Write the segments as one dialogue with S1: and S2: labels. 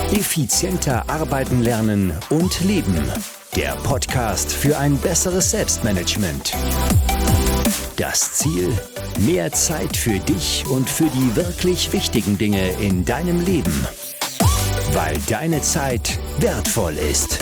S1: Effizienter arbeiten lernen und leben. Der Podcast für ein besseres Selbstmanagement. Das Ziel: mehr Zeit für dich und für die wirklich wichtigen Dinge in deinem Leben. Weil deine Zeit wertvoll ist.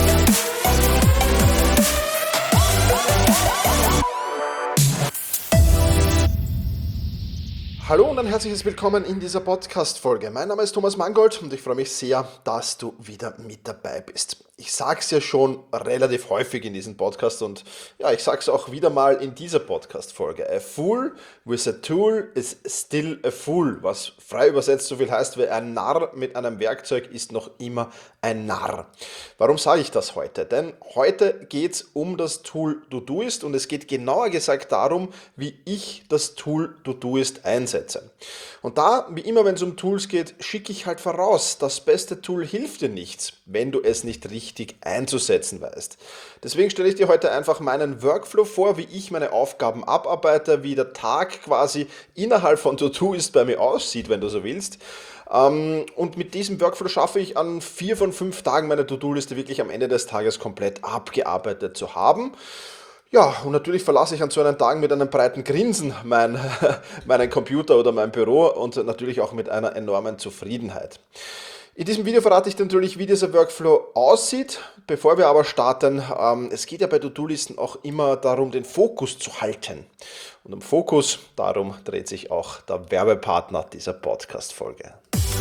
S2: Hallo und ein herzliches Willkommen in dieser Podcast-Folge. Mein Name ist Thomas Mangold und ich freue mich sehr, dass du wieder mit dabei bist. Ich sage es ja schon relativ häufig in diesem Podcast und ja, ich sage es auch wieder mal in dieser Podcast-Folge. A fool with a tool is still a fool, was frei übersetzt so viel heißt wie ein Narr mit einem Werkzeug ist noch immer ein Narr. Warum sage ich das heute? Denn heute geht es um das Tool Todoist und es geht genauer gesagt darum, wie ich das Tool Todoist einsetze. Und da, wie immer, wenn es um Tools geht, schicke ich halt voraus, das beste Tool hilft dir nichts, wenn du es nicht richtig einzusetzen weißt. Deswegen stelle ich dir heute einfach meinen Workflow vor, wie ich meine Aufgaben abarbeite, wie der Tag quasi innerhalb von Todoist bei mir aussieht, wenn du so willst. Und mit diesem Workflow schaffe ich an 4 von 5 Tagen meine To-Do-Liste wirklich am Ende des Tages komplett abgearbeitet zu haben. Ja, und natürlich verlasse ich an so einen Tagen mit einem breiten Grinsen meinen Computer oder mein Büro und natürlich auch mit einer enormen Zufriedenheit. In diesem Video verrate ich dir natürlich, wie dieser Workflow aussieht. Bevor wir aber starten, es geht ja bei To-Do-Listen auch immer darum, den Fokus zu halten. Und um Fokus, darum dreht sich auch der Werbepartner dieser Podcast-Folge.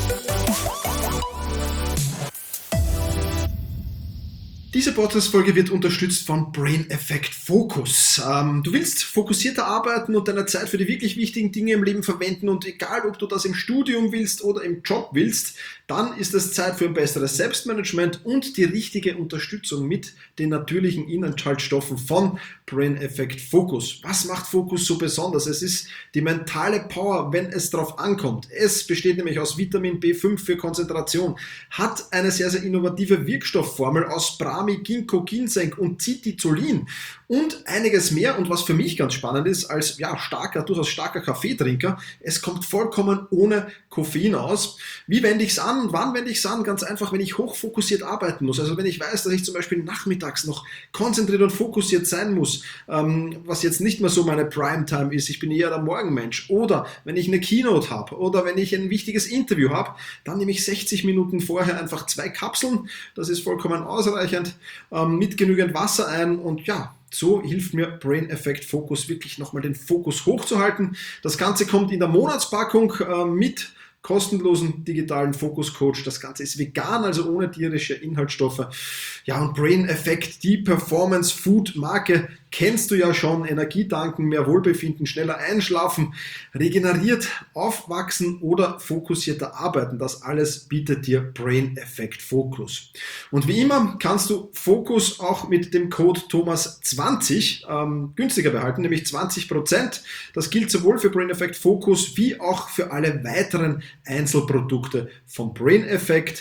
S2: Diese Podcast-Folge wird unterstützt von Brain Effect Focus. Du willst fokussierter arbeiten und deine Zeit für die wirklich wichtigen Dinge im Leben verwenden und egal, ob du das im Studium willst oder im Job willst, dann ist es Zeit für ein besseres Selbstmanagement und die richtige Unterstützung mit den natürlichen Inhaltsstoffen von Brain Effect Focus. Was macht Focus so besonders? Es ist die mentale Power, wenn es darauf ankommt. Es besteht nämlich aus Vitamin B5 für Konzentration, hat eine sehr, sehr innovative Wirkstoffformel aus Brahmi, Ginkgo, Ginseng und Citizolin und einiges mehr. Und was für mich ganz spannend ist, als durchaus starker Kaffeetrinker, es kommt vollkommen ohne Koffein aus. Wie wende ich es an und wann wende ich es an? Ganz einfach, wenn ich hochfokussiert arbeiten muss. Also wenn ich weiß, dass ich zum Beispiel nachmittags noch konzentriert und fokussiert sein muss, was jetzt nicht mehr so meine Primetime ist, ich bin eher der Morgenmensch. Oder wenn ich eine Keynote habe oder wenn ich ein wichtiges Interview habe, dann nehme ich 60 Minuten vorher einfach 2 Kapseln. Das ist vollkommen ausreichend, mit genügend Wasser ein und ja, so hilft mir Brain Effect Focus wirklich nochmal den Fokus hochzuhalten. Das Ganze kommt in der Monatspackung mit kostenlosen digitalen Focus Coach. Das Ganze ist vegan, also ohne tierische Inhaltsstoffe. Ja, und Brain Effect, die Performance Food Marke, kennst du ja schon. Energie tanken, mehr Wohlbefinden, schneller einschlafen, regeneriert, aufwachsen oder fokussierter arbeiten. Das alles bietet dir Brain Effect Focus. Und wie immer kannst du Focus auch mit dem Code Thomas20 günstiger behalten, nämlich 20%. Das gilt sowohl für Brain Effect Focus wie auch für alle weiteren Einzelprodukte von Brain Effect.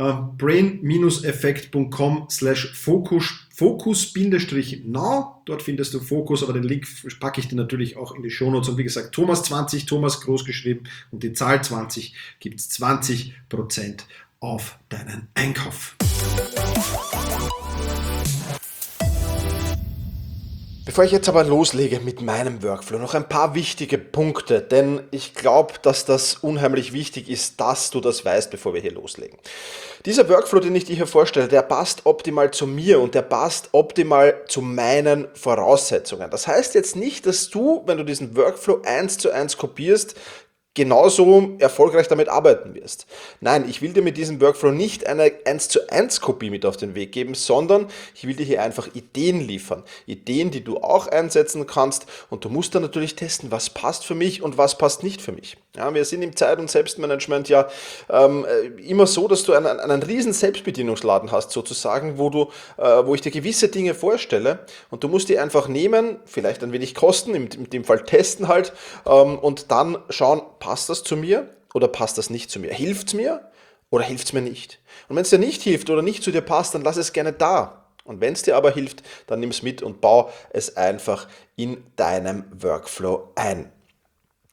S2: brain-effect.com/focus-now. Dort findest du Fokus, aber den Link packe ich dir natürlich auch in die Shownotes. Und wie gesagt, Thomas20, Thomas groß geschrieben und die Zahl 20 gibt es 20% auf deinen Einkauf. Bevor ich jetzt aber loslege mit meinem Workflow, noch ein paar wichtige Punkte, denn ich glaube, dass das unheimlich wichtig ist, dass du das weißt, bevor wir hier loslegen. Dieser Workflow, den ich dir hier vorstelle, der passt optimal zu mir und der passt optimal zu meinen Voraussetzungen. Das heißt jetzt nicht, dass du, wenn du diesen Workflow 1:1 kopierst, genauso erfolgreich damit arbeiten wirst. Nein, ich will dir mit diesem Workflow nicht eine 1:1 Kopie mit auf den Weg geben, sondern ich will dir hier einfach Ideen liefern. Ideen, die du auch einsetzen kannst und du musst dann natürlich testen, was passt für mich und was passt nicht für mich. Ja, wir sind im Zeit- und Selbstmanagement ja immer so, dass du einen riesen Selbstbedienungsladen hast sozusagen, wo ich dir gewisse Dinge vorstelle und du musst die einfach nehmen, vielleicht ein wenig kosten, in dem Fall testen halt und dann schauen, passt das zu mir oder passt das nicht zu mir? Hilft es mir oder hilft es mir nicht? Und wenn es dir nicht hilft oder nicht zu dir passt, dann lass es gerne da. Und wenn es dir aber hilft, dann nimm es mit und bau es einfach in deinem Workflow ein.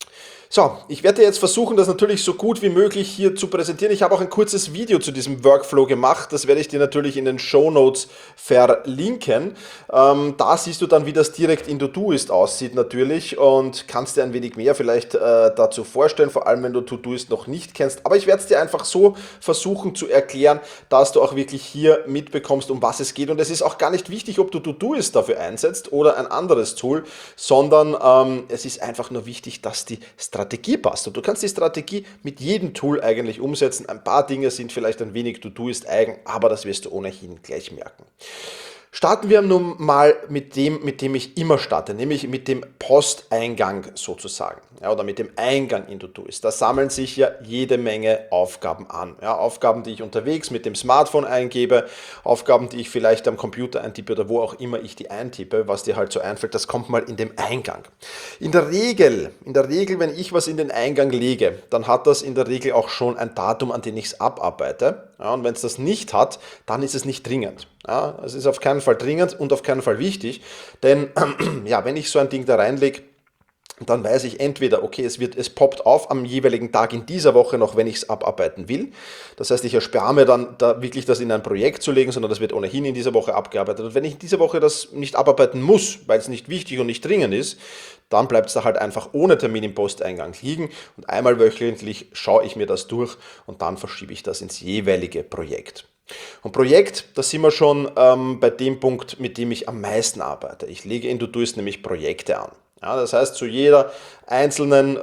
S3: So, ich werde jetzt versuchen, das natürlich so gut wie möglich hier zu präsentieren. Ich habe auch ein kurzes Video zu diesem Workflow gemacht. Das werde ich dir natürlich in den Shownotes verlinken. Da siehst du dann, wie das direkt in Todoist aussieht natürlich und kannst dir ein wenig mehr vielleicht dazu vorstellen, vor allem wenn du Todoist noch nicht kennst. Aber ich werde es dir einfach so versuchen zu erklären, dass du auch wirklich hier mitbekommst, um was es geht. Und es ist auch gar nicht wichtig, ob du Todoist dafür einsetzt oder ein anderes Tool, sondern es ist einfach nur wichtig, dass die Strategie passt. Und du kannst die Strategie mit jedem Tool eigentlich umsetzen. Ein paar Dinge sind vielleicht ein wenig Todoist eigen, aber das wirst du ohnehin gleich merken. Starten wir nun mal mit dem ich immer starte, nämlich mit dem Posteingang sozusagen, ja, oder mit dem Eingang in Todoist. Da sammeln sich ja jede Menge Aufgaben an. Ja, Aufgaben, die ich unterwegs mit dem Smartphone eingebe, Aufgaben, die ich vielleicht am Computer eintippe oder wo auch immer ich die eintippe, was dir halt so einfällt, das kommt mal in dem Eingang. In der Regel, wenn ich was in den Eingang lege, dann hat das in der Regel auch schon ein Datum, an dem ich es abarbeite. Ja, und wenn es das nicht hat, dann ist es nicht dringend. Ja, es ist auf keinen Fall dringend und auf keinen Fall wichtig, denn ja, wenn ich so ein Ding da reinlege, dann weiß ich entweder, okay, es poppt auf am jeweiligen Tag in dieser Woche noch, wenn ich es abarbeiten will. Das heißt, ich erspare mir dann da wirklich das in ein Projekt zu legen, sondern das wird ohnehin in dieser Woche abgearbeitet. Und wenn ich in dieser Woche das nicht abarbeiten muss, weil es nicht wichtig und nicht dringend ist, dann bleibt es da halt einfach ohne Termin im Posteingang liegen und einmal wöchentlich schaue ich mir das durch und dann verschiebe ich das ins jeweilige Projekt. Und Projekt, da sind wir schon bei dem Punkt, mit dem ich am meisten arbeite. Ich lege in Todoist nämlich Projekte an. Ja, das heißt, zu jedem einzelnen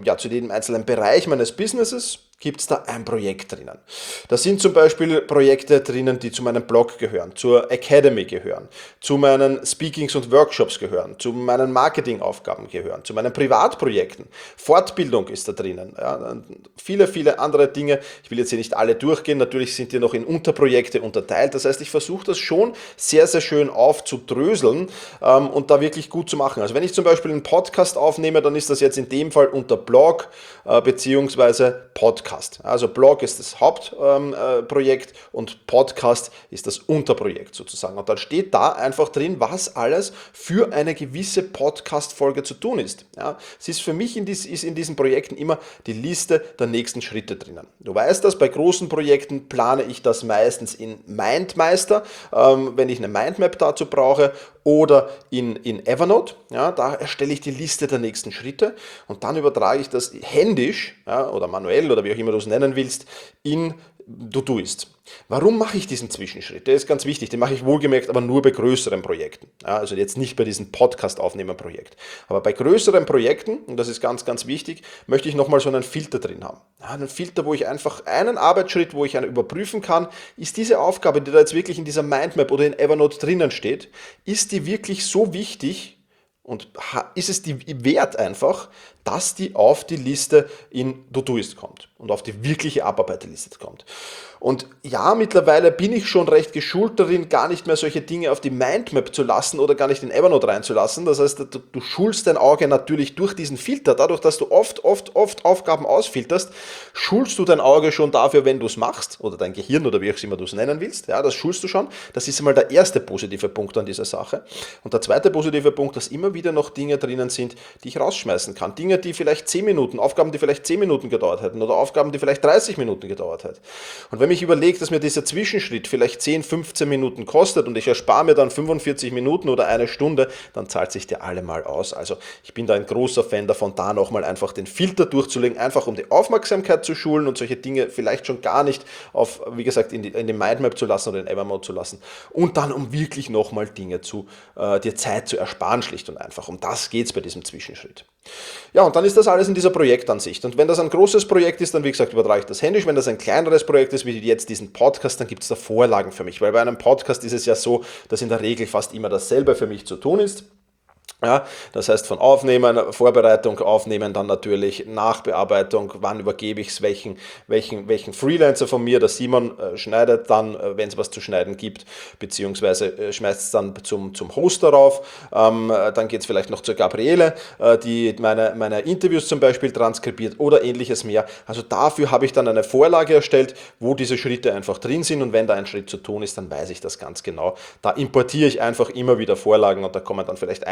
S3: Bereich meines Businesses gibt es da ein Projekt drinnen. Da sind zum Beispiel Projekte drinnen, die zu meinem Blog gehören, zur Academy gehören, zu meinen Speakings und Workshops gehören, zu meinen Marketingaufgaben gehören, zu meinen Privatprojekten. Fortbildung ist da drinnen. Ja, viele, viele andere Dinge. Ich will jetzt hier nicht alle durchgehen. Natürlich sind die noch in Unterprojekte unterteilt. Das heißt, ich versuche das schon sehr, sehr schön aufzudröseln und da wirklich gut zu machen. Also wenn ich zum Beispiel einen Podcast aufnehme, dann ist das jetzt in dem Fall unter Blog beziehungsweise Podcast. Also Blog ist das Hauptprojekt und Podcast ist das Unterprojekt sozusagen. Und dann steht da einfach drin, was alles für eine gewisse Podcast-Folge zu tun ist. Ja, es ist für mich ist in diesen Projekten immer die Liste der nächsten Schritte drinnen. Du weißt das, bei großen Projekten plane ich das meistens in MindMeister, wenn ich eine Mindmap dazu brauche, oder in Evernote. Ja, da erstelle ich die Liste der nächsten Schritte und dann übertrage ich das händisch, ja, oder manuell oder wie auch immer du es nennen willst, in Todoist. Warum mache ich diesen Zwischenschritt? Der ist ganz wichtig, den mache ich wohlgemerkt aber nur bei größeren Projekten. Ja, also jetzt nicht bei diesem Podcast-Aufnehmer-Projekt. Aber bei größeren Projekten, und das ist ganz, ganz wichtig, möchte ich nochmal so einen Filter drin haben. Ja, einen Filter, wo ich einfach einen Arbeitsschritt, wo ich überprüfen kann, ist diese Aufgabe, die da jetzt wirklich in dieser Mindmap oder in Evernote drinnen steht, ist die wirklich so wichtig und ist es die wert einfach, dass die auf die Liste in Todoist kommt und auf die wirkliche Abarbeiterliste kommt. Und ja, mittlerweile bin ich schon recht geschult darin, gar nicht mehr solche Dinge auf die Mindmap zu lassen oder gar nicht in Evernote reinzulassen. Das heißt, du schulst dein Auge natürlich durch diesen Filter. Dadurch, dass du oft Aufgaben ausfilterst, schulst du dein Auge schon dafür, wenn du es machst, oder dein Gehirn oder wie auch immer du es nennen willst. Ja, das schulst du schon. Das ist einmal der erste positive Punkt an dieser Sache. Und der zweite positive Punkt, dass immer wieder noch Dinge drinnen sind, die ich rausschmeißen kann. Dinge, die vielleicht 10 Minuten, Aufgaben, die vielleicht 10 Minuten gedauert hätten oder Aufgaben, die vielleicht 30 Minuten gedauert hätten. Und wenn ich überlege, dass mir dieser Zwischenschritt vielleicht 10, 15 Minuten kostet und ich erspare mir dann 45 Minuten oder eine Stunde, dann zahlt sich der allemal aus. Also ich bin da ein großer Fan davon, da nochmal einfach den Filter durchzulegen, einfach um die Aufmerksamkeit zu schulen und solche Dinge vielleicht schon gar nicht auf, wie gesagt, in die Mindmap zu lassen oder in Evernote zu lassen und dann um wirklich nochmal Dinge dir Zeit zu ersparen, schlicht und einfach. Um das geht es bei diesem Zwischenschritt. Ja, und dann ist das alles in dieser Projektansicht. Und wenn das ein großes Projekt ist, dann wie gesagt übertrage ich das händisch. Wenn das ein kleineres Projekt ist, wie jetzt diesen Podcast, dann gibt es da Vorlagen für mich. Weil bei einem Podcast ist es ja so, dass in der Regel fast immer dasselbe für mich zu tun ist. Ja, das heißt von Aufnehmen, Vorbereitung, Aufnehmen, dann natürlich Nachbearbeitung, wann übergebe ich es, welchen Freelancer von mir, der Simon schneidet dann, wenn es was zu schneiden gibt, beziehungsweise schmeißt es dann zum Hoster rauf, dann geht es vielleicht noch zur Gabriele, die meine Interviews zum Beispiel transkribiert oder ähnliches mehr. Also dafür habe ich dann eine Vorlage erstellt, wo diese Schritte einfach drin sind und wenn da ein Schritt zu tun ist, dann weiß ich das ganz genau. Da importiere ich einfach immer wieder Vorlagen und da kommen dann vielleicht 1, 2 Punkte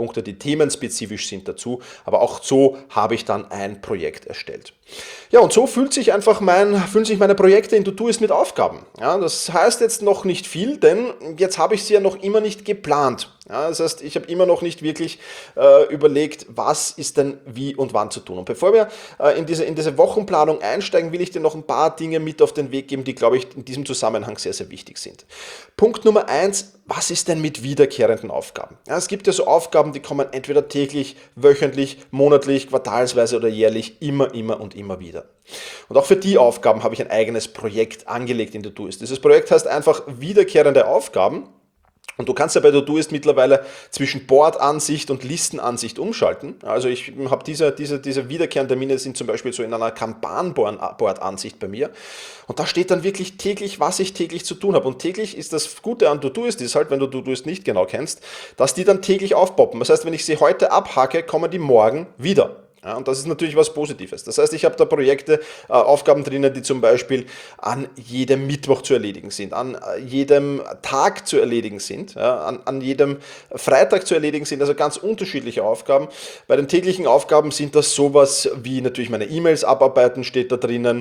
S3: Punkte, die themenspezifisch sind dazu, aber auch so habe ich dann ein Projekt erstellt. Ja, und so fühlen sich meine Projekte in Todoist mit Aufgaben. Ja, das heißt jetzt noch nicht viel, denn jetzt habe ich sie ja noch immer nicht geplant. Ja, das heißt, ich habe immer noch nicht wirklich überlegt, was ist denn wie und wann zu tun. Und bevor wir in diese Wochenplanung einsteigen, will ich dir noch ein paar Dinge mit auf den Weg geben, die, glaube ich, in diesem Zusammenhang sehr, sehr wichtig sind. Punkt Nummer 1, was ist denn mit wiederkehrenden Aufgaben? Ja, es gibt ja so Aufgaben, die kommen entweder täglich, wöchentlich, monatlich, quartalsweise oder jährlich, immer und immer wieder. Und auch für die Aufgaben habe ich ein eigenes Projekt angelegt in Todoist. Dieses Projekt heißt einfach wiederkehrende Aufgaben. Und du kannst ja bei Todoist mittlerweile zwischen Board-Ansicht und Listenansicht umschalten. Also ich habe diese wiederkehrenden Termine sind zum Beispiel so in einer Kanban-Board-Ansicht bei mir. Und da steht dann wirklich täglich, was ich täglich zu tun habe. Und täglich ist das Gute an Todoist, ist halt, wenn du Todoist nicht genau kennst, dass die dann täglich aufpoppen. Das heißt, wenn ich sie heute abhacke, kommen die morgen wieder. Ja, und das ist natürlich was Positives. Das heißt, ich habe da Projekte, Aufgaben drinnen, die zum Beispiel an jedem Mittwoch zu erledigen sind, an jedem Tag zu erledigen sind, ja, an jedem Freitag zu erledigen sind, also ganz unterschiedliche Aufgaben. Bei den täglichen Aufgaben sind das sowas wie natürlich meine E-Mails abarbeiten, steht da drinnen,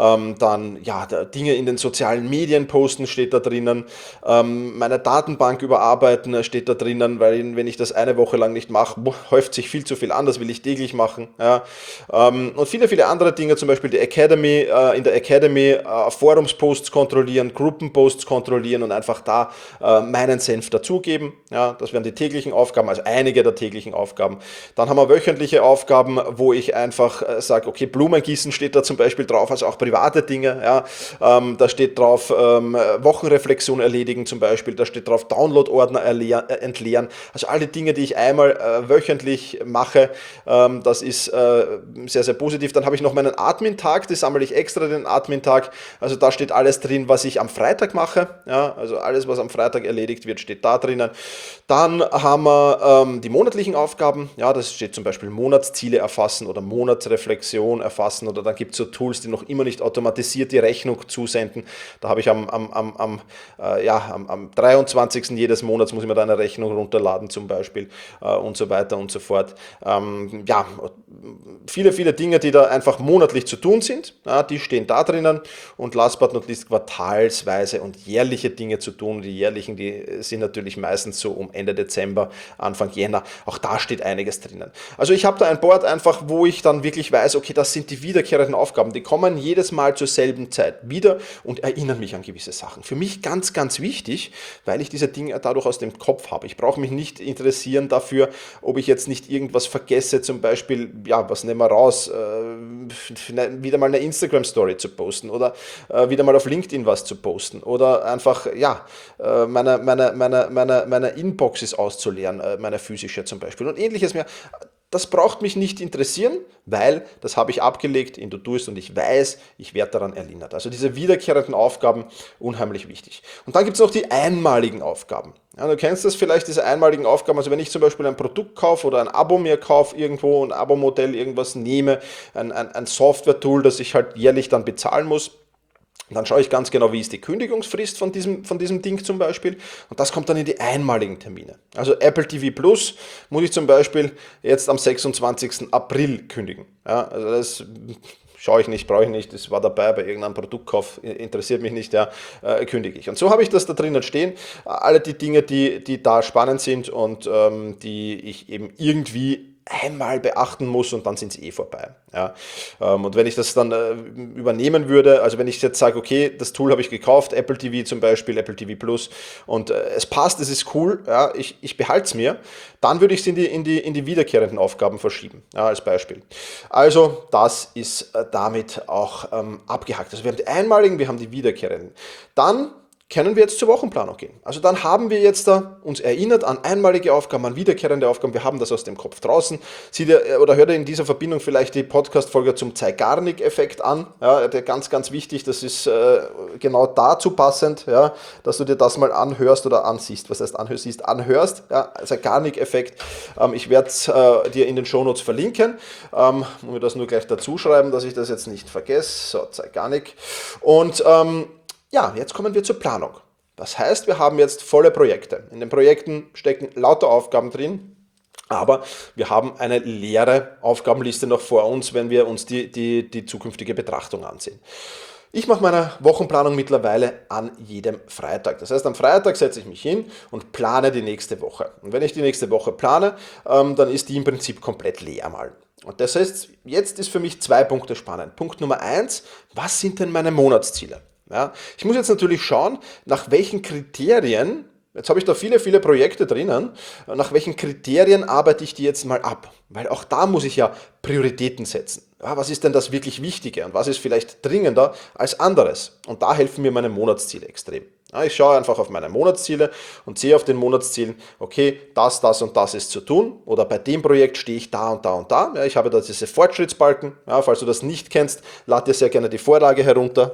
S3: dann ja, Dinge in den sozialen Medien posten, steht da drinnen, meine Datenbank überarbeiten, steht da drinnen, weil wenn ich das eine Woche lang nicht mache, häuft sich viel zu viel an, das will ich täglich machen. Ja, und viele andere Dinge, zum Beispiel die Academy, in der Academy Forumsposts kontrollieren, Gruppenposts kontrollieren und einfach da meinen Senf dazugeben. Ja, das wären die täglichen Aufgaben, also einige der täglichen Aufgaben. Dann haben wir wöchentliche Aufgaben, wo ich einfach sage, okay, Blumengießen steht da zum Beispiel drauf, also auch private Dinge. Ja, da steht drauf Wochenreflexion erledigen zum Beispiel, da steht drauf Download-Ordner entleeren. Also alle Dinge, die ich einmal wöchentlich mache, das ist sehr, sehr positiv. Dann habe ich noch meinen Admin-Tag, das sammle ich extra, den Admin-Tag. Also da steht alles drin, was ich am Freitag mache. Ja, also alles, was am Freitag erledigt wird, steht da drinnen. Dann haben wir die monatlichen Aufgaben. Ja, das steht zum Beispiel Monatsziele erfassen oder Monatsreflexion erfassen. Oder dann gibt es so Tools, die noch immer nicht automatisiert die Rechnung zusenden. Da habe ich am 23. jedes Monats muss ich mir da eine Rechnung runterladen zum Beispiel und so weiter und so fort. Viele Dinge, die da einfach monatlich zu tun sind, ja, die stehen da drinnen und last but not least quartalsweise und jährliche Dinge zu tun. Die jährlichen, die sind natürlich meistens so um Ende Dezember, Anfang Jänner. Auch da steht einiges drinnen. Also ich habe da ein Board einfach, wo ich dann wirklich weiß, okay, das sind die wiederkehrenden Aufgaben. Die kommen jedes Mal zur selben Zeit wieder und erinnern mich an gewisse Sachen. Für mich ganz, ganz wichtig, weil ich diese Dinge dadurch aus dem Kopf habe. Ich brauche mich nicht interessieren dafür, ob ich jetzt nicht irgendwas vergesse, zum Beispiel, ja, was nehmen wir raus, wieder mal eine Instagram-Story zu posten oder wieder mal auf LinkedIn was zu posten oder einfach, ja, meine Inboxes auszuleeren, meine physische zum Beispiel und ähnliches mehr. Das braucht mich nicht interessieren, weil das habe ich abgelegt in Todoist und ich weiß, ich werde daran erinnert. Also diese wiederkehrenden Aufgaben, unheimlich wichtig. Und dann gibt es noch die einmaligen Aufgaben. Ja, du kennst das vielleicht, diese einmaligen Aufgaben. Also wenn ich zum Beispiel ein Produkt kaufe oder ein Abo mir kaufe, irgendwo ein Abo-Modell, irgendwas nehme, ein Software-Tool, das ich halt jährlich dann bezahlen muss, dann schaue ich ganz genau, wie ist die Kündigungsfrist von diesem Ding zum Beispiel. Und das kommt dann in die einmaligen Termine. Also Apple TV Plus muss ich zum Beispiel jetzt am 26. April kündigen. Ja, also das schaue ich nicht, brauche ich nicht, das war dabei bei irgendeinem Produktkauf, interessiert mich nicht, ja, kündige ich. Und so habe ich das da drinnen stehen. Alle die Dinge, die da spannend sind und die ich eben irgendwie einmal beachten muss und dann sind sie vorbei. Ja. Und wenn ich das dann übernehmen würde, also wenn ich jetzt sage, okay, das Tool habe ich gekauft, Apple TV zum Beispiel, Apple TV Plus und es passt, es ist cool, ja, ich behalte es mir, dann würde ich es in die wiederkehrenden Aufgaben verschieben, ja, als Beispiel. Also das ist damit auch abgehakt. Also wir haben die einmaligen, wir haben die wiederkehrenden. Dann können wir jetzt zur Wochenplanung gehen. Also dann haben wir jetzt da uns erinnert an einmalige Aufgaben, an wiederkehrende Aufgaben. Wir haben das aus dem Kopf draußen. Sieh dir oder hör dir in dieser Verbindung vielleicht die Podcast-Folge zum Zeigarnik-Effekt an. Ja, der ganz, ganz wichtig. Das ist genau dazu passend, ja, dass du dir das mal anhörst oder ansiehst. Was heißt anhörst? Ja, Zeigarnik-Effekt. Ich werde es dir in den Shownotes verlinken. Muss mir das nur gleich dazu schreiben, dass ich das jetzt nicht vergesse. So, Zeigarnik. Und ja, jetzt kommen wir zur Planung. Das heißt, wir haben jetzt volle Projekte. In den Projekten stecken lauter Aufgaben drin. Aber wir haben eine leere Aufgabenliste noch vor uns, wenn wir uns die zukünftige Betrachtung ansehen. Ich mache meine Wochenplanung mittlerweile an jedem Freitag. Das heißt, am Freitag setze ich mich hin und plane die nächste Woche. Und wenn ich die nächste Woche plane, dann ist die im Prinzip komplett leer mal. Und das heißt, jetzt ist für mich 2 Punkte spannend. Punkt Nummer 1, was sind denn meine Monatsziele? Ja, ich muss jetzt natürlich schauen, nach welchen Kriterien, jetzt habe ich da viele Projekte drinnen, nach welchen Kriterien arbeite ich die jetzt mal ab? Weil auch da muss ich ja Prioritäten setzen. Ja, was ist denn das wirklich Wichtige und was ist vielleicht dringender als anderes? Und da helfen mir meine Monatsziele extrem. Ja, ich schaue einfach auf meine Monatsziele und sehe auf den Monatszielen, okay, das und das ist zu tun oder bei dem Projekt stehe ich da und da und da. Ja, ich habe da diese Fortschrittsbalken. Ja, falls du das nicht kennst, lad dir sehr gerne die Vorlage herunter,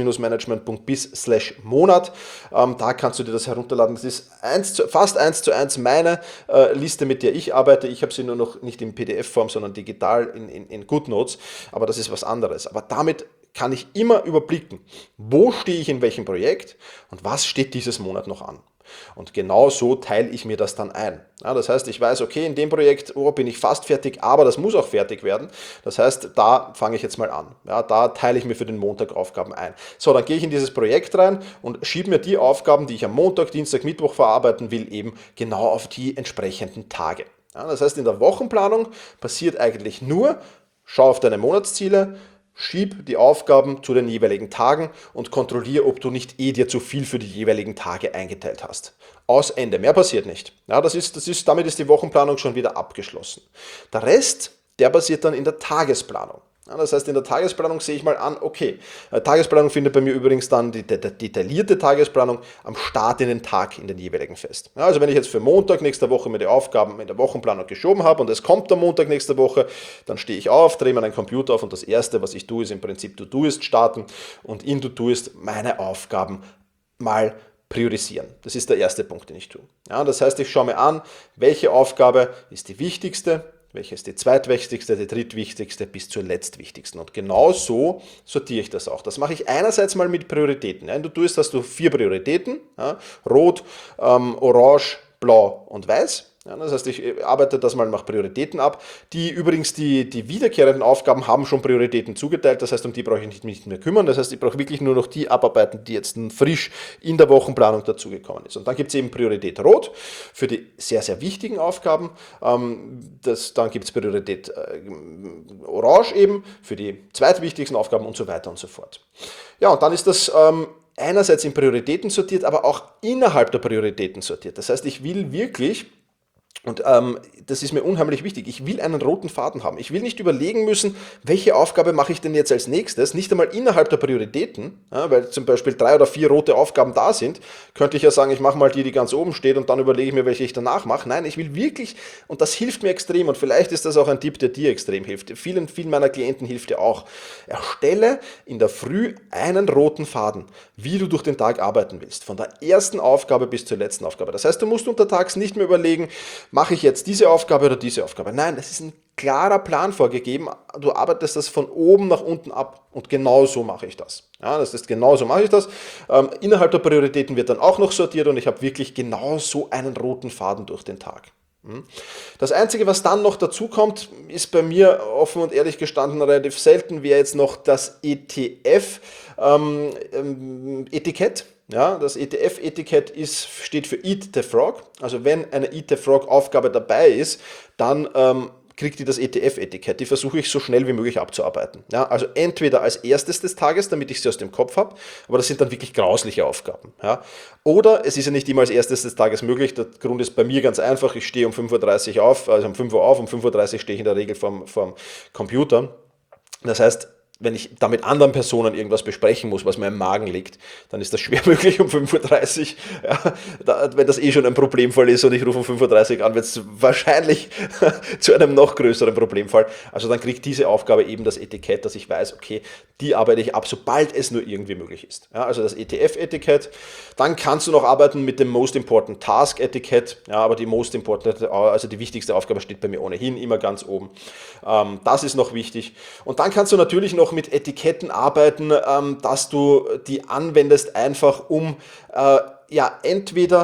S3: selbst-management.biz/Monat. Da kannst du dir das herunterladen. Das ist fast 1:1 meine Liste, mit der ich arbeite. Ich habe sie nur noch nicht in PDF-Form, sondern digital in GoodNotes, aber das ist was anderes. Aber damit kann ich immer überblicken, wo stehe ich in welchem Projekt und was steht dieses Monat noch an. Und genau so teile ich mir das dann ein. Ja, das heißt, ich weiß, okay, in dem Projekt bin ich fast fertig, aber das muss auch fertig werden. Das heißt, da fange ich jetzt mal an. Ja, da teile ich mir für den Montag Aufgaben ein. So, dann gehe ich in dieses Projekt rein und schiebe mir die Aufgaben, die ich am Montag, Dienstag, Mittwoch verarbeiten will, eben genau auf die entsprechenden Tage. Ja, das heißt, in der Wochenplanung passiert eigentlich nur, schau auf deine Monatsziele, schieb die Aufgaben zu den jeweiligen Tagen und kontrolliere, ob du nicht dir zu viel für die jeweiligen Tage eingeteilt hast. Aus Ende. Mehr passiert nicht. Ja, damit ist die Wochenplanung schon wieder abgeschlossen. Der Rest, der passiert dann in der Tagesplanung. Ja, das heißt, in der Tagesplanung sehe ich mal an, okay, Tagesplanung findet bei mir übrigens dann die detaillierte Tagesplanung am Start in den Tag in den jeweiligen fest. Ja, also wenn ich jetzt für Montag nächster Woche mir die Aufgaben in der Wochenplanung geschoben habe und es kommt am Montag nächste Woche, dann stehe ich auf, drehe meinen Computer auf und das Erste, was ich tue, ist im Prinzip To-Doist starten und in To-Doist meine Aufgaben mal priorisieren. Das ist der erste Punkt, den ich tue. Ja, das heißt, ich schaue mir an, welche Aufgabe ist die wichtigste, welche ist die zweitwichtigste, die drittwichtigste bis zur letztwichtigsten. Und genau so sortiere ich das auch. Das mache ich einerseits mal mit Prioritäten. Wenn du tust, hast du 4 Prioritäten. Ja, Rot, Orange, Blau und Weiß. Ja, das heißt, ich arbeite das mal nach Prioritäten ab. Die wiederkehrenden Aufgaben haben schon Prioritäten zugeteilt. Das heißt, um die brauche ich mich nicht mehr kümmern. Das heißt, ich brauche wirklich nur noch die abarbeiten, die jetzt frisch in der Wochenplanung dazugekommen ist. Und dann gibt es eben Priorität Rot für die sehr, sehr wichtigen Aufgaben. Dann gibt es Priorität Orange eben für die zweitwichtigsten Aufgaben und so weiter und so fort. Ja, und dann ist das einerseits in Prioritäten sortiert, aber auch innerhalb der Prioritäten sortiert. Das heißt, ich will wirklich, und das ist mir unheimlich wichtig, ich will einen roten Faden haben. Ich will nicht überlegen müssen, welche Aufgabe mache ich denn jetzt als nächstes, nicht einmal innerhalb der Prioritäten, ja, weil zum Beispiel 3 oder 4 rote Aufgaben da sind, könnte ich ja sagen, ich mache mal die ganz oben steht und dann überlege ich mir, welche ich danach mache. Nein, ich will wirklich, und das hilft mir extrem und vielleicht ist das auch ein Tipp, der dir extrem hilft, vielen meiner Klienten hilft dir auch. Erstelle in der Früh einen roten Faden, wie du durch den Tag arbeiten willst, von der ersten Aufgabe bis zur letzten Aufgabe. Das heißt, du musst untertags nicht mehr überlegen, mache ich jetzt diese Aufgabe oder diese Aufgabe? Nein, es ist ein klarer Plan vorgegeben. Du arbeitest das von oben nach unten ab und genau so mache ich das. Ja, das ist genau so mache ich das. Innerhalb der Prioritäten wird dann auch noch sortiert und ich habe wirklich genau so einen roten Faden durch den Tag. Das Einzige, was dann noch dazu kommt, ist bei mir offen und ehrlich gestanden relativ selten, wäre jetzt noch das ETF-Etikett. Ja, das ETF-Etikett steht für Eat the Frog. Also wenn eine Eat the Frog-Aufgabe dabei ist, dann kriegt die das ETF-Etikett. Die versuche ich so schnell wie möglich abzuarbeiten. Ja, also entweder als erstes des Tages, damit ich sie aus dem Kopf habe, aber das sind dann wirklich grausliche Aufgaben. Ja. Oder es ist ja nicht immer als erstes des Tages möglich. Der Grund ist bei mir ganz einfach. Ich stehe um 5:30 Uhr auf, also um 5 Uhr auf, um 5:30 Uhr stehe ich in der Regel vorm Computer. Das heißt, wenn ich da mit anderen Personen irgendwas besprechen muss, was mir im Magen liegt, dann ist das schwer möglich um 5:30 Uhr. Ja, wenn das schon ein Problemfall ist und ich rufe um 5:30 Uhr an, wird es wahrscheinlich zu einem noch größeren Problemfall. Also dann kriegt diese Aufgabe eben das Etikett, dass ich weiß, okay, die arbeite ich ab, sobald es nur irgendwie möglich ist. Ja, also das ETF-Etikett. Dann kannst du noch arbeiten mit dem Most Important Task-Etikett. Ja, aber die Most Important, also die wichtigste Aufgabe steht bei mir ohnehin immer ganz oben. Das ist noch wichtig. Und dann kannst du natürlich noch mit Etiketten arbeiten, dass du die anwendest, einfach um entweder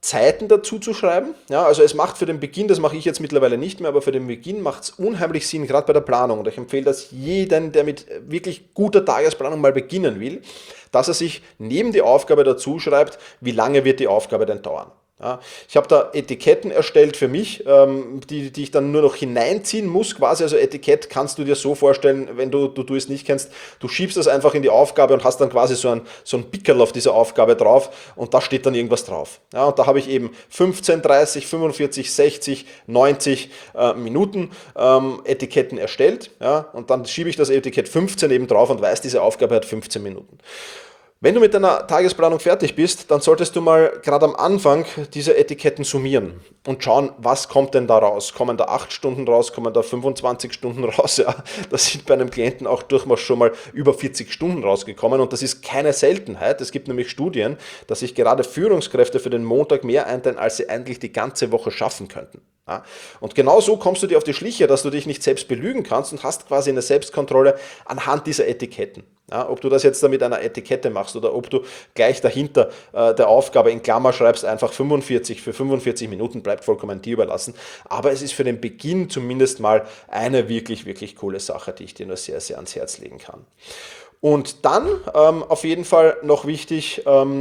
S3: Zeiten dazu zu schreiben. Ja, also es macht für den Beginn, das mache ich jetzt mittlerweile nicht mehr, aber für den Beginn macht es unheimlich Sinn, gerade bei der Planung. Und ich empfehle das jedem, der mit wirklich guter Tagesplanung mal beginnen will, dass er sich neben die Aufgabe dazu schreibt, wie lange wird die Aufgabe denn dauern. Ja, ich habe da Etiketten erstellt für mich, die ich dann nur noch hineinziehen muss, quasi. Also Etikett kannst du dir so vorstellen, wenn du es nicht kennst, du schiebst das einfach in die Aufgabe und hast dann quasi so ein Pickerl auf dieser Aufgabe drauf und da steht dann irgendwas drauf. Ja, und da habe ich eben 15, 30, 45, 60, 90 Minuten Etiketten erstellt, ja, und dann schiebe ich das Etikett 15 eben drauf und weiß, diese Aufgabe hat 15 Minuten. Wenn du mit deiner Tagesplanung fertig bist, dann solltest du mal gerade am Anfang diese Etiketten summieren und schauen, was kommt denn da raus? Kommen da 8 Stunden raus? Kommen da 25 Stunden raus? Ja, das sind bei einem Klienten auch durchaus schon mal über 40 Stunden rausgekommen und das ist keine Seltenheit. Es gibt nämlich Studien, dass sich gerade Führungskräfte für den Montag mehr einteilen, als sie eigentlich die ganze Woche schaffen könnten. Ja, und genau so kommst du dir auf die Schliche, dass du dich nicht selbst belügen kannst und hast quasi eine Selbstkontrolle anhand dieser Etiketten. Ja, ob du das jetzt da mit einer Etikette machst oder ob du gleich dahinter der Aufgabe in Klammer schreibst, einfach 45 für 45 Minuten, bleibt vollkommen dir überlassen. Aber es ist für den Beginn zumindest mal eine wirklich, wirklich coole Sache, die ich dir nur sehr, sehr ans Herz legen kann. Und dann auf jeden Fall noch wichtig,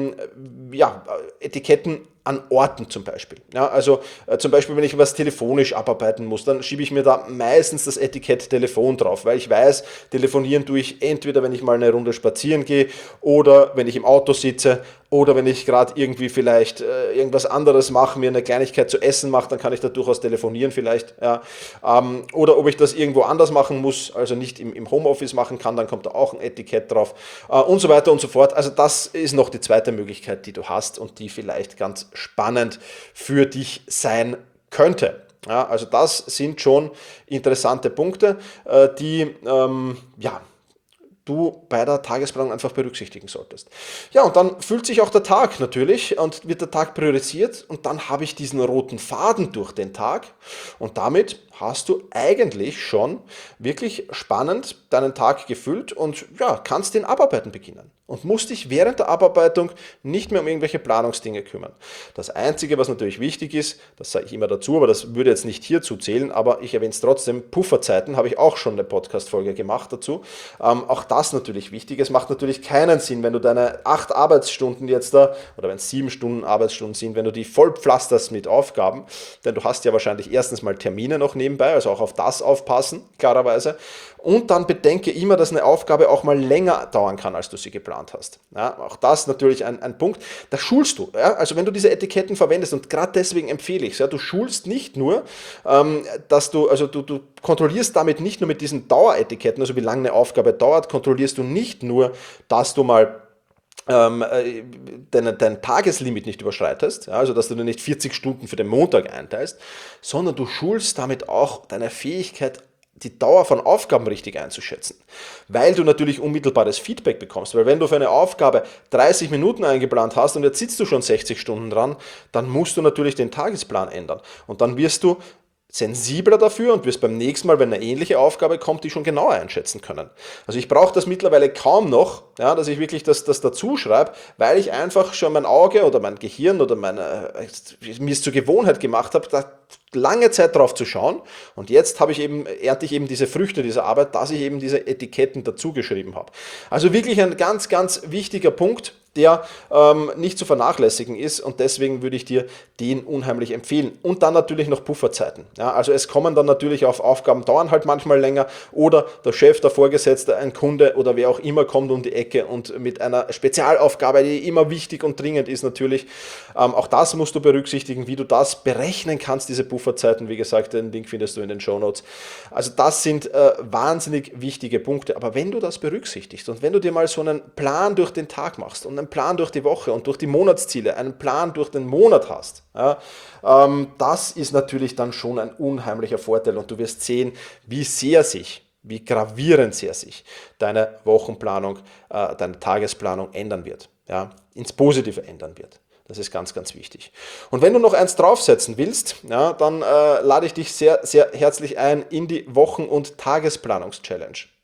S3: Etiketten an Orten zum Beispiel. Ja, also zum Beispiel, wenn ich was telefonisch abarbeiten muss, dann schiebe ich mir da meistens das Etikett Telefon drauf, weil ich weiß, telefonieren tue ich entweder, wenn ich mal eine Runde spazieren gehe oder wenn ich im Auto sitze oder wenn ich gerade irgendwie vielleicht irgendwas anderes mache, mir eine Kleinigkeit zu essen mache, dann kann ich da durchaus telefonieren vielleicht. Ja. Oder ob ich das irgendwo anders machen muss, also nicht im Homeoffice machen kann, dann kommt da auch ein Etikett drauf und so weiter und so fort. Also das ist noch die zweite Möglichkeit, die du hast und die vielleicht ganz spannend für dich sein könnte. Ja, also das sind schon interessante Punkte, die du bei der Tagesplanung einfach berücksichtigen solltest. Ja, und dann fühlt sich auch der Tag natürlich und wird der Tag priorisiert und dann habe ich diesen roten Faden durch den Tag und damit hast du eigentlich schon wirklich spannend deinen Tag gefüllt und ja, kannst den Abarbeiten beginnen und musst dich während der Abarbeitung nicht mehr um irgendwelche Planungsdinge kümmern. Das Einzige, was natürlich wichtig ist, das sage ich immer dazu, aber das würde jetzt nicht hierzu zählen, aber ich erwähne es trotzdem, Pufferzeiten, habe ich auch schon eine Podcast-Folge gemacht dazu. Auch das natürlich wichtig. Es macht natürlich keinen Sinn, wenn du deine 8 Arbeitsstunden jetzt da, oder wenn es 7 Stunden Arbeitsstunden sind, wenn du die vollpflasterst mit Aufgaben, denn du hast ja wahrscheinlich erstens mal Termine noch nebenbei, also auch auf das aufpassen, klarerweise. Und dann bedenke immer, dass eine Aufgabe auch mal länger dauern kann, als du sie geplant hast. Ja, auch das natürlich ein Punkt. Da schulst du. Ja? Also wenn du diese Etiketten verwendest, und gerade deswegen empfehle ich es, ja, du schulst nicht nur, dass du kontrollierst damit nicht nur mit diesen Daueretiketten, also wie lange eine Aufgabe dauert, kontrollierst du nicht nur, dass du mal dein Tageslimit nicht überschreitest, ja, also dass du dir nicht 40 Stunden für den Montag einteilst, sondern du schulst damit auch deine Fähigkeit, die Dauer von Aufgaben richtig einzuschätzen, weil du natürlich unmittelbares Feedback bekommst, weil wenn du für eine Aufgabe 30 Minuten eingeplant hast und jetzt sitzt du schon 60 Stunden dran, dann musst du natürlich den Tagesplan ändern und dann wirst du sensibler dafür und wirst beim nächsten Mal, wenn eine ähnliche Aufgabe kommt, die schon genauer einschätzen können. Also ich brauche das mittlerweile kaum noch, ja, dass ich wirklich das dazu schreibe, weil ich einfach schon mein Auge oder mein Gehirn oder mir es zur Gewohnheit gemacht habe, da lange Zeit drauf zu schauen und jetzt ernte ich eben diese Früchte dieser Arbeit, dass ich eben diese Etiketten dazu geschrieben habe. Also wirklich ein ganz, ganz wichtiger Punkt, der nicht zu vernachlässigen ist und deswegen würde ich dir den unheimlich empfehlen. Und dann natürlich noch Pufferzeiten. Ja, also es kommen dann natürlich auf Aufgaben, dauern halt manchmal länger oder der Chef, der Vorgesetzte, ein Kunde oder wer auch immer kommt um die Ecke und mit einer Spezialaufgabe, die immer wichtig und dringend ist natürlich. Auch das musst du berücksichtigen, wie du das berechnen kannst, diese Pufferzeiten. Wie gesagt, den Link findest du in den Shownotes. Also das sind wahnsinnig wichtige Punkte. Aber wenn du das berücksichtigst und wenn du dir mal so einen Plan durch den Tag machst und einen Plan durch die Woche und durch die Monatsziele, einen Plan durch den Monat hast, ja, das ist natürlich dann schon ein unheimlicher Vorteil und du wirst sehen, wie gravierend sehr sich deine Wochenplanung, deine Tagesplanung ändern wird, ja, ins Positive ändern wird. Das ist ganz, ganz wichtig. Und wenn du noch eins draufsetzen willst, ja, dann lade ich dich sehr, sehr herzlich ein in die Wochen- und Tagesplanungs-Challenge.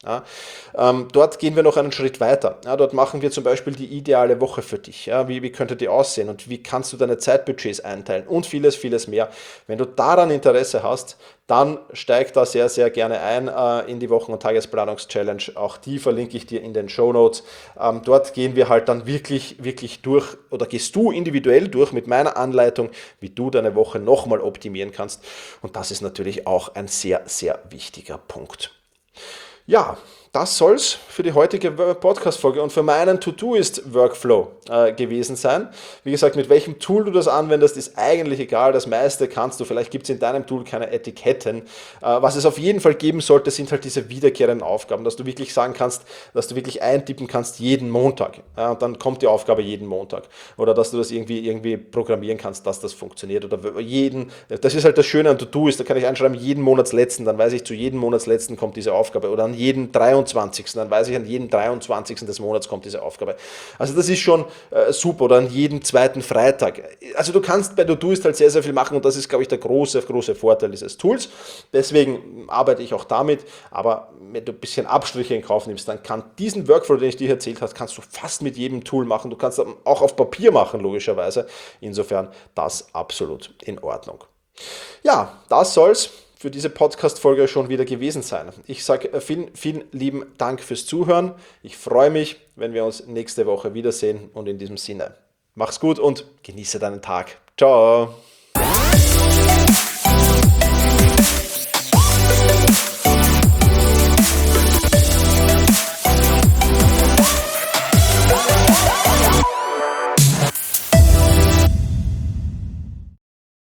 S3: Ja, dort gehen wir noch einen Schritt weiter. Ja, dort machen wir zum Beispiel die ideale Woche für dich. Ja, wie könnte die aussehen und wie kannst du deine Zeitbudgets einteilen und vieles, vieles mehr. Wenn du daran Interesse hast, dann steig da sehr, sehr gerne ein in die Wochen- und Tagesplanungs-Challenge. Auch die verlinke ich dir in den Shownotes. Dort gehen wir halt dann wirklich, wirklich durch oder gehst du individuell durch mit meiner Anleitung, wie du deine Woche nochmal optimieren kannst. Und das ist natürlich auch ein sehr, sehr wichtiger Punkt. Ja, das soll es für die heutige Podcast-Folge und für meinen To-Do-Ist-Workflow gewesen sein. Wie gesagt, mit welchem Tool du das anwendest, ist eigentlich egal. Das meiste kannst du. Vielleicht gibt es in deinem Tool keine Etiketten. Was es auf jeden Fall geben sollte, sind halt diese wiederkehrenden Aufgaben, dass du wirklich sagen kannst, dass du wirklich eintippen kannst jeden Montag. Und dann kommt die Aufgabe jeden Montag. Oder dass du das irgendwie programmieren kannst, dass das funktioniert. Oder das ist halt das Schöne an To-Do-Ist, da kann ich einschreiben, jeden Monatsletzten, dann weiß ich, zu jedem Monatsletzten kommt diese Aufgabe. Oder an jeden 23. Dann weiß ich, an jeden 23. des Monats kommt diese Aufgabe. Also das ist schon super. Oder an jedem zweiten Freitag. Also du kannst bei To-Do-Ist halt sehr, sehr viel machen und das ist, glaube ich, der große, große Vorteil dieses Tools. Deswegen arbeite ich auch damit. Aber wenn du ein bisschen Abstriche in Kauf nimmst, dann kann diesen Workflow, den ich dir erzählt habe, kannst du fast mit jedem Tool machen. Du kannst auch auf Papier machen, logischerweise. Insofern das absolut in Ordnung. Ja, das soll's für diese Podcast-Folge schon wieder gewesen sein. Ich sage vielen, vielen lieben Dank fürs Zuhören. Ich freue mich, wenn wir uns nächste Woche wiedersehen und in diesem Sinne, mach's gut und genieße deinen Tag. Ciao!